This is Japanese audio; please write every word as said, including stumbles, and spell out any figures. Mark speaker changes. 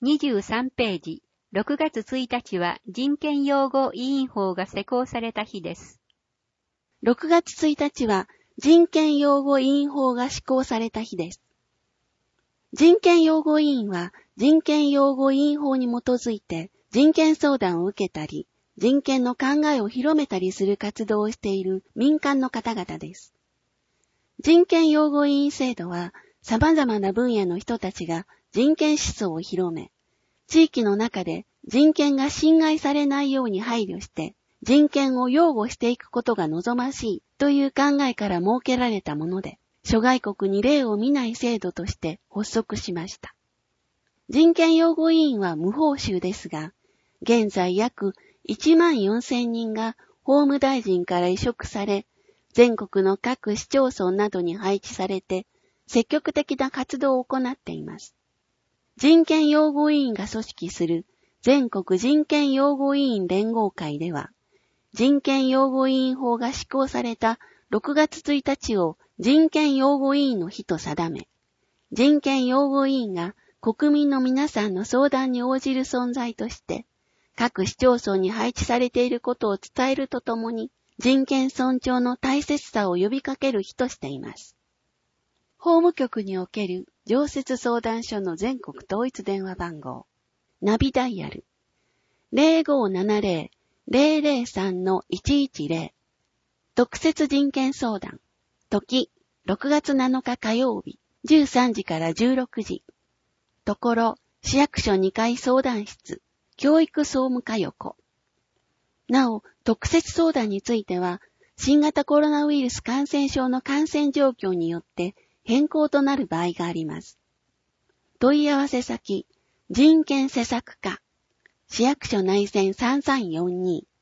Speaker 1: にじゅうさんページ、ろくがつついたちは人権擁護委員法が施行された日です。
Speaker 2: ろくがつついたちは人権擁護委員法が施行された日です。人権擁護委員は人権擁護委員法に基づいて人権相談を受けたり、人権の考えを広めたりする活動をしている民間の方々です。人権擁護委員制度は様々な分野の人たちが人権思想を広め、地域の中で人権が侵害されないように配慮して人権を擁護していくことが望ましいという考えから設けられたもので、諸外国に例を見ない制度として発足しました。人権擁護委員は無報酬ですが、現在約いちまんよんせんにんが法務大臣から委嘱され、全国の各市町村などに配置されて、積極的な活動を行っています。人権擁護委員が組織する全国人権擁護委員連合会では、人権擁護委員法が施行されたろくがつついたちを人権擁護委員の日と定め、人権擁護委員が国民の皆さんの相談に応じる存在として、各市町村に配置されていることを伝えるとともに、人権尊重の大切さを呼びかける日としています。法務局における常設相談所の全国統一電話番号、ナビダイヤル ゼロごーななゼロ ゼロゼロさん いちいちゼロ、特設人権相談、時ろくがつなのか火曜日じゅうさんじからじゅうろくじ、ところ市役所にかい相談室、教育総務課横。なお、特設相談については、新型コロナウイルス感染症の感染状況によって変更となる場合があります。問い合わせ先、人権施策課、市役所内線さんさんよんに、